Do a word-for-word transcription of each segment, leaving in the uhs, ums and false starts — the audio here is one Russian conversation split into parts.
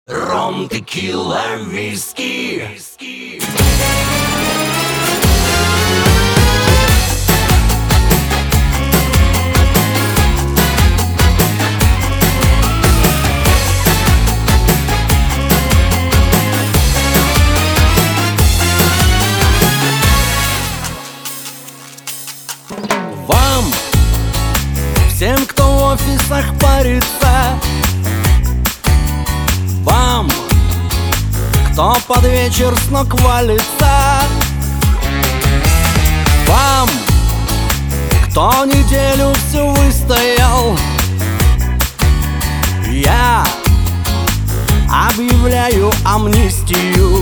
Ром, текила, виски. Вам, всем, кто в офисах парится, вам, кто под вечер с ног валится, вам, кто неделю всю выстоял, я объявляю амнистию.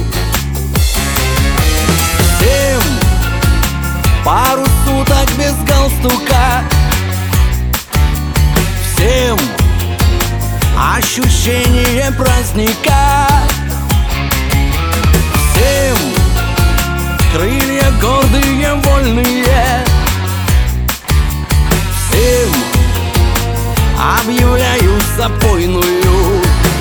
Всем пару суток без галстука, всем ощущение праздника, всем крылья гордые, вольные, всем объявляю запойную.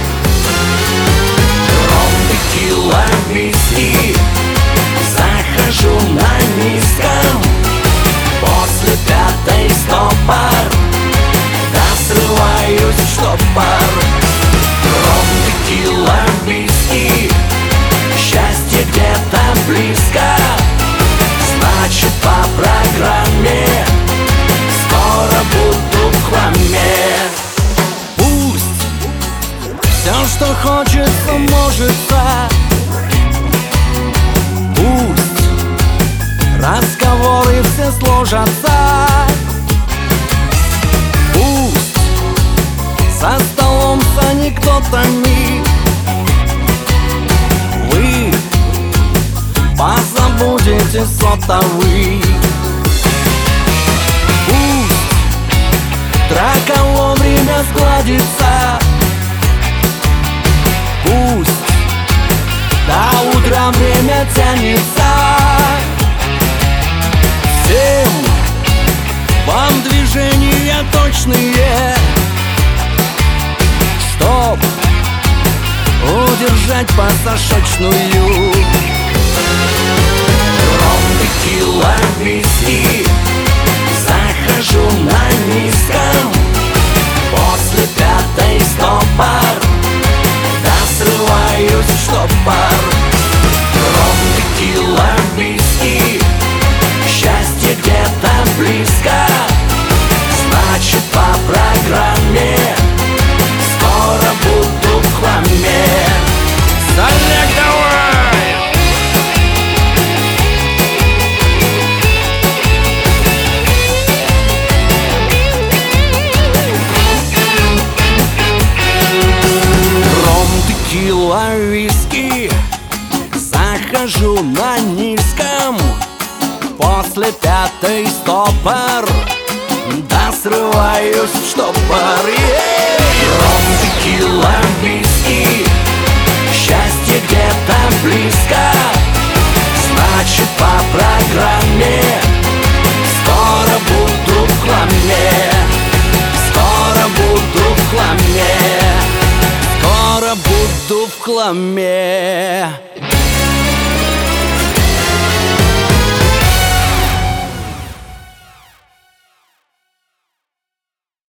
Ром, текила, виски. Захожу на низком, после пятой стопор, да срываюсь в штопор. Ром, текила, виски. Счастье где-то близко, значит по программе скоро буду в хламе. Пусть все, что хочется, можется. Пусть разговоры все сложатся. Пусть за столом с анекдотами вы позабудете сотовый. Пусть драка вовремя сгладится. Пусть до утра время тянется. Всем вам движения точные, чтоб удержать пассажочную. Ром, текила, виски. Захожу на низком, после пятой стопор, да срываюсь в штопор. Ром, текила, виски. Счастье где-то близко, значит по программе скоро буду в хламе. Олег, давай! Ром, текила, виски. Захожу на низком, после пятой стопор, да срываюсь в штопор. Ром, текила, виски. Счастье где-то близко, значит по программе скоро буду в хламе. Скоро буду в хламе. Скоро буду в хламе.